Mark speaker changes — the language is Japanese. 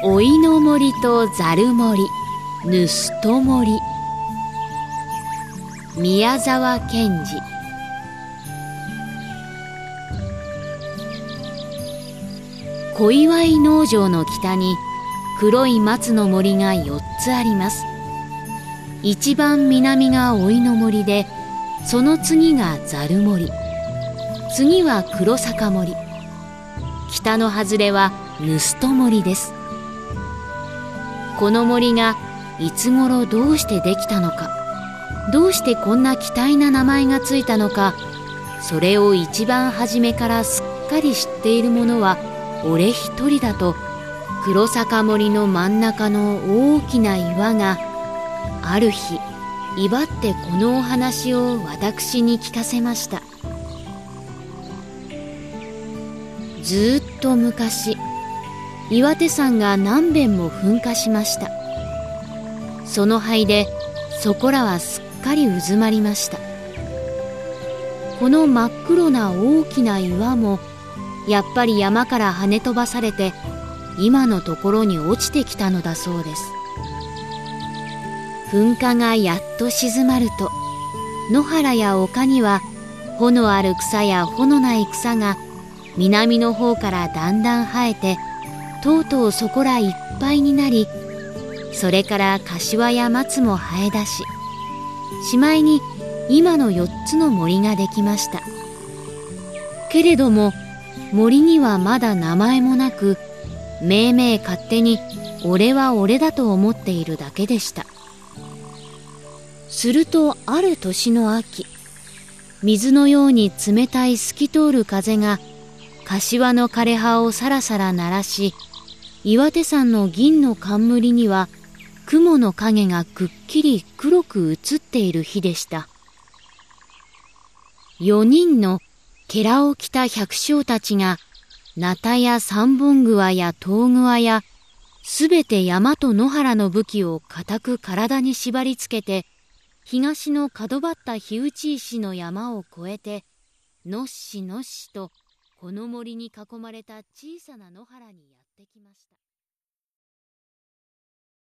Speaker 1: 甥の森とざる森、盗人森。宮沢賢治。小岩農場の北に黒い松の森が4つあります。一番南が甥の森で、その次がざる森、次は黒坂森、北の外れは盗人森です。この森がいつ頃どうしてできたのか、どうしてこんな奇怪な名前がついたのか、それを一番初めからすっかり知っている者は俺一人だと、黒坂森の真ん中の大きな岩がある日威張ってこのお話を私に聞かせました。ずっと昔、岩手山が何遍も噴火しました。その灰でそこらはすっかりうずまりました。この真っ黒な大きな岩もやっぱり山から跳ね飛ばされて今のところに落ちてきたのだそうです。噴火がやっと静まると、野原や丘には穂のある草や穂のない草が南の方からだんだん生えて、とうとうそこらいっぱいになり、それから柏や松も生え出し、しまいに今の4つの森ができました。けれども森にはまだ名前もなく、めいめい勝手に俺は俺だと思っているだけでした。するとある年の秋、水のように冷たい透き通る風が柏の枯れ葉をさらさら鳴らし、岩手山の銀の冠には雲の影がくっきり黒く映っている日でした。4人のкерを着た百姓たちが、ナタや三本桑や遠桑やすべて山と野原の武器を固く体に縛りつけて、東の角張った火打ち石の山を越えて、のっしのっしとこの森に囲まれた小さな野原にやってきました。